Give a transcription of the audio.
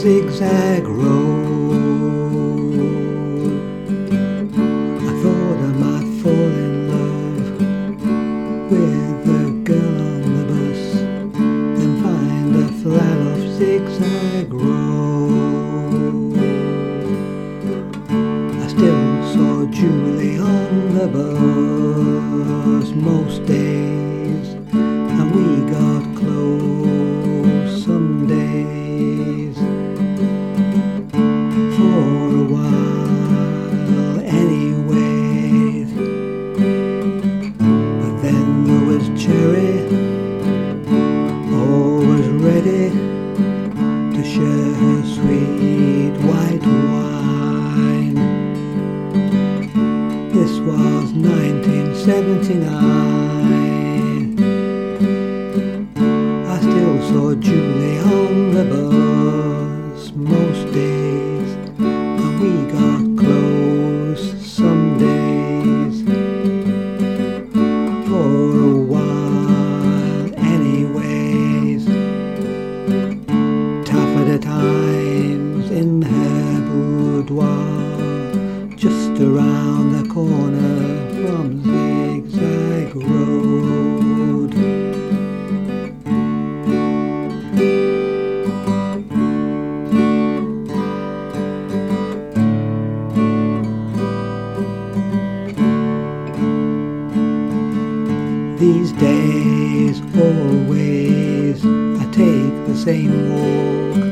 zigzag road. I thought I might fall in love with the girl on the bus, then find a flat off zigzag road. I still saw Julie on the bus most days, and we got close some days. For a while anyway. But then there was Cherry, always ready to share her sweet white wine. This was 1979. I still saw Julie on the bus most days, and we got close some days. For a while anyways. Tougher the times in her boudoir, just around the corner from Zigzag Road. These days always I take the same walk